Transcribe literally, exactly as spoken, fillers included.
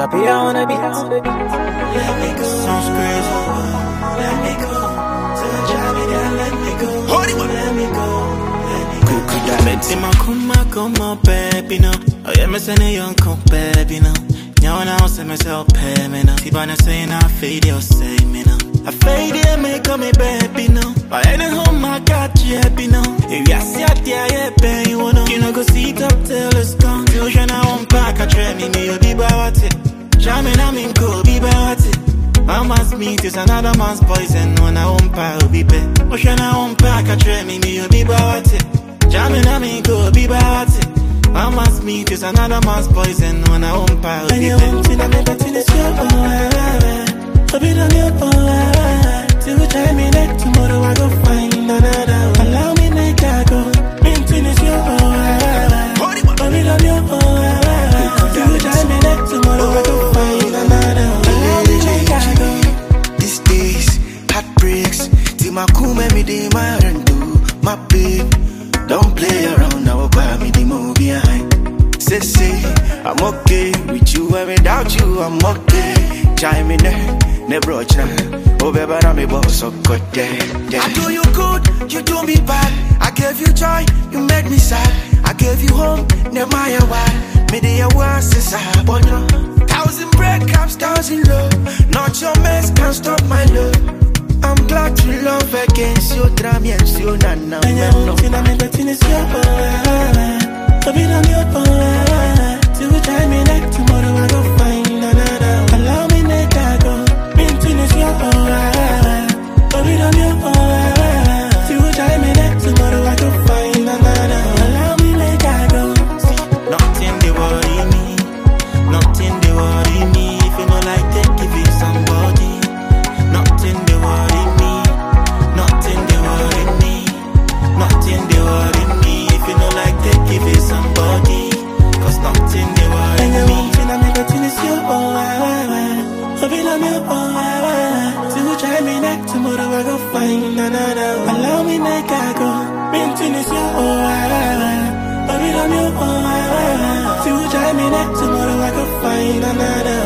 up here on the beat. Let me go. Sounds crazy. Let me go. To the job, yeah, let me go. Hold it, let me go. Quick, quick, diamonds. In my kuma, kuma, baby, no. Oh, yeah, me send a young come, baby, no. Now, now, say myself, pay me, no. Tibana saying I fade, you say me, no. I fade, yeah, make me, baby, no. But any home, I got you, happy, no. If you see it, yeah, yeah, baby, you know. You know, go see it up till it's gone. Fusion, I won't pack, I try me, me, you be about it. Jamming, I'm in cool, be about it. My man's meat is another man's poison. When I won't pack, be bad. Ocean, I won't pack, I try me, me, you be about it. Jamming, I'm in cool, be about it. My man's meat is another man's poison. When I won't pack, be bad. And you want to make a thing, it's your boy. I'll be done your boy. Till you try me next tomorrow, I go find another. Allow me, make I go. Minting is your boy. I'll be done your boy. Till you try me next tomorrow, I go find another. Allow me, make I go. These days, heartbreaks. Till my cool, me de my do. My babe, don't play around now, buy me the move behind. Say, say, I'm okay with you, and without you, I'm okay. Chime in there, never watch now. Oh, baby, I'm a boss, so good, yeah, yeah. I do you good, you do me bad. I gave you joy, you made me sad. I gave you home, never mind why. Me the worst is a but no. Thousand breakups, thousand love. Not your mess can stop my love. I'm glad to love against your drama and your nana. And you won't see that me between is your boy. I'll be on your boy. Till you try me next tomorrow, I go find another. Allow me make I go. Between is your boy. I'll be on your boy. Till you try me next tomorrow, I go find another. Allow me make I go. Nothing they worry me. Nothing they worry me. If you don't like that, give it somebody. Nothing they worry me. Nothing they worry me. Nothing they worry me. If you don't like that, give it somebody. Cause nothing they worry me. And you won't feel like everything is your boy. I'll be on your boy. Till you try me next tomorrow, I go find another. Allow me make I go. Minting is your boy. I'll be on your boy. Till you try me next tomorrow, I go find another.